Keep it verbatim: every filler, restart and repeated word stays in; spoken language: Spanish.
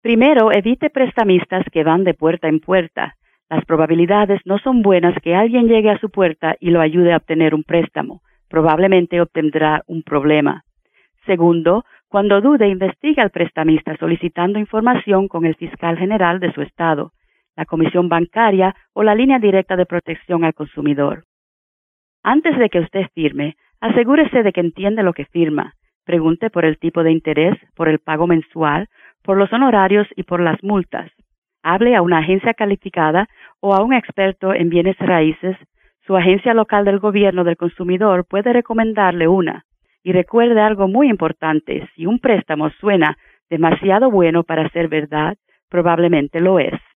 Primero, evite prestamistas que van de puerta en puerta. Las probabilidades no son buenas que alguien llegue a su puerta y lo ayude a obtener un préstamo. Probablemente obtendrá un problema. Segundo, cuando dude, investigue al prestamista solicitando información con el fiscal general de su estado, la comisión bancaria o la línea directa de protección al consumidor. Antes de que usted firme, asegúrese de que entiende lo que firma. Pregunte por el tipo de interés, por el pago mensual, por los honorarios y por las multas. Hable a una agencia calificada o a un experto en bienes raíces. Su agencia local del gobierno del consumidor puede recomendarle una. Y recuerde algo muy importante, si un préstamo suena demasiado bueno para ser verdad, probablemente lo es.